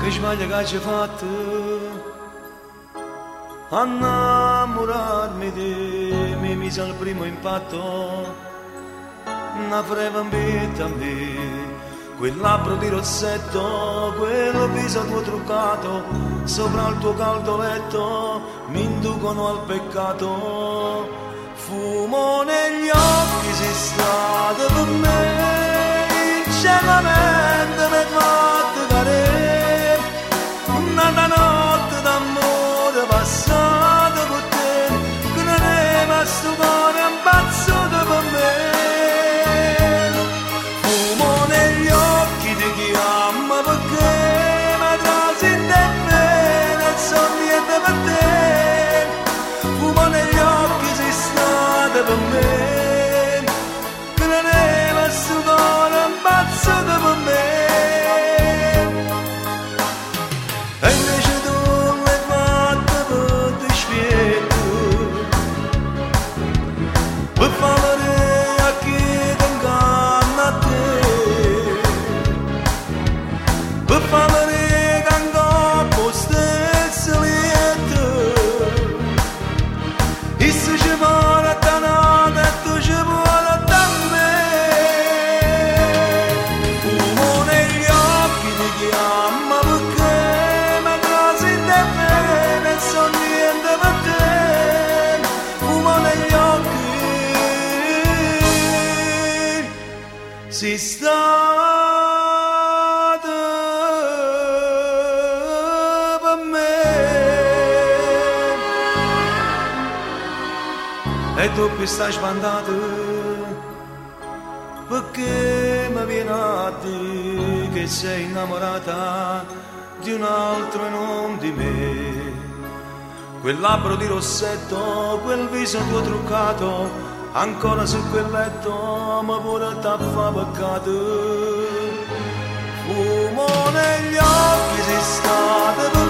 che sbaglia che ci hai fatto a innamorarmi di te, mi mise al primo impatto una freva ambita a me, quel labbro di rossetto, quel viso tuo truccato sopra il tuo caldo letto mi inducono al peccato. Fumo negli occhi, sei stato per me, ciecamente mi hai fatto cadere, una notte d'amore passata con te, che non è rimasto cuore ammazzato per me. Fumo negli occhi, ti chiamo perché mi trasi in te bene, non so niente per te. Fumo negli occhi, sei stata per me, che non è rimasto cuore ammazzato per me. E invece tu l'hai fatta per dispietto, per fare a chi ti inganna a te, per fare che ancora stesso lieto. E se ci vuole da notte e tu ci vuole da me. Fumo negli occhi, ti chiamo perché mi trasi in te bene, non so niente per te. Fumo negli occhi, sei stata per me. E tu più stai sbandata perché mi viene a dire che sei innamorata di un altro e non di me. Quel labbro di rossetto, quel viso tuo truccato, ancora su quel letto ma pure t'ha fa peccato. Fumo negli occhi, sei stata per